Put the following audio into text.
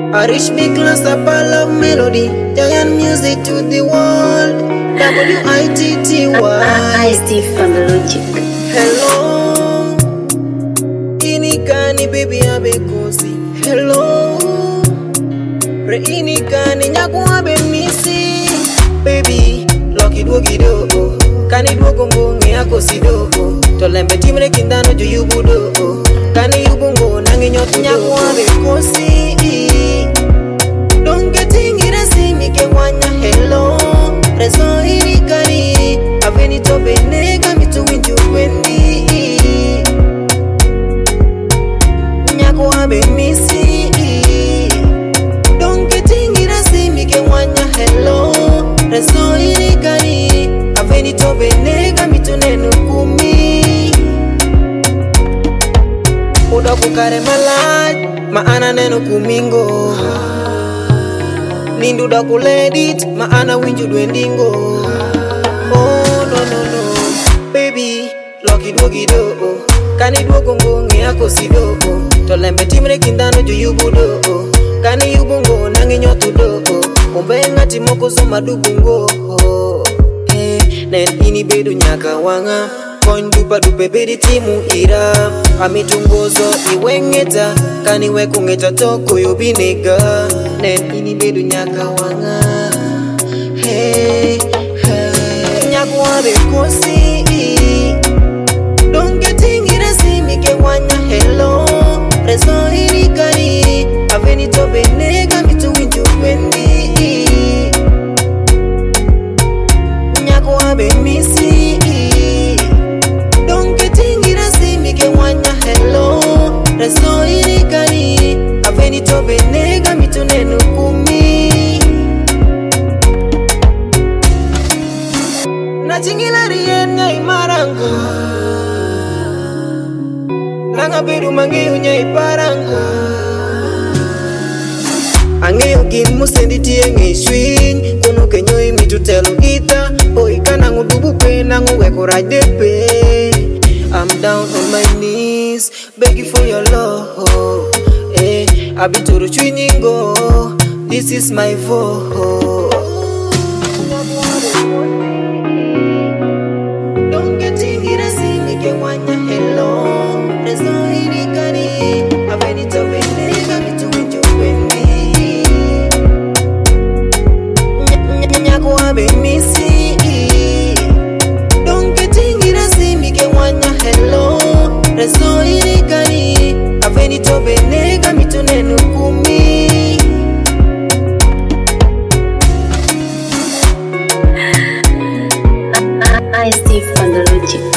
I reach me class up, I love melody. Giant music to the world. W-I-T-T-Y. Logic. Hello. Inikani baby abekosi. Hello. Re inikani nyaku abe misi. Baby, loki dwogi do. Kani dwogo ngongi ako sido. Tolembe timre kindano ju yubudo. Kani yubungo nangi nyotu nyaku abekosi. Don't get ingirasi mike wanya hello. Rezo inikani aveni tobe nega mitu winju wendi. Nyaku abe misi. Don't get ingirasi mike wanya hello. Rezo inikani aveni tobe nega mitu nenu kumi. Uda kukare malaj maana nenu kumingo. Nindu da kuledit maana winju dwendingo. Oh no no no. Baby, loki dwogi do. Kani dwogo ngongi ako sido. Tolembe timre kindano ju yubudo. Kani yubungo nangi nyotu do. Umbe ngati moko zoma dubungo. Nen ini bedu nyaka wanga. Koin dupa dupe bedi timu ira. Amitungozo iwengeta. Kani wekungeta toko yobinega. Nen ini bedu nyaka wanga. Hey, hey. Nyaku abe kosi. Don't get ingirasi mike wanya hello. Rezo inikani aveni tobe nega mitu winju wendi. Nyaku abe misi. Don't get ingirasi mike wanya hello. Rezo inikani aveni tobe nega mitu nenu kumi. Nachingila rien nyai marangu. Nanga biru mangiu nyai parangu. Angeo gin musendi tienge swing. Kuno kenyoi mitu telu ita. Oi kanangu dubu pe nangu weko radepe. I'm down on my knees, begging for your love. Abituru chwiningo, this is my vote. Don't get ingirasi mike wanya hello. Rezo inikani aveni tobe nega mitu winju wendi. Nyaku abe misi. Don't get ingirasi mike wanya hello. Rezo inikani aveni tobe nega mitu nenu kumi. Logic.